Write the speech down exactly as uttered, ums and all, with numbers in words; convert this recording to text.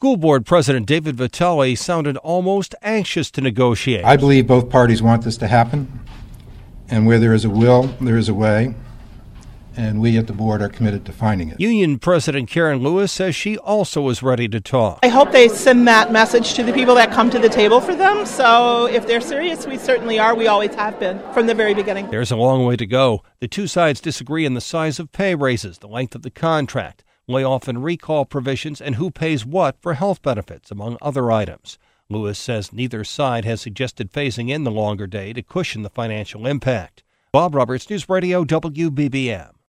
School Board President David Vitale sounded almost anxious to negotiate. I believe both parties want this to happen, and where there is a will, there is a way, and we at the board are committed to finding it. Union President Karen Lewis says she also is ready to talk. I hope they send that message to the people that come to the table for them. So if they're serious, we certainly are. We always have been from the very beginning. There's a long way to go. The two sides disagree on the size of pay raises, the length of the contract, layoff and recall provisions, and who pays what for health benefits, among other items. Lewis says neither side has suggested phasing in the longer day to cushion the financial impact. Bob Roberts, News Radio W B B M.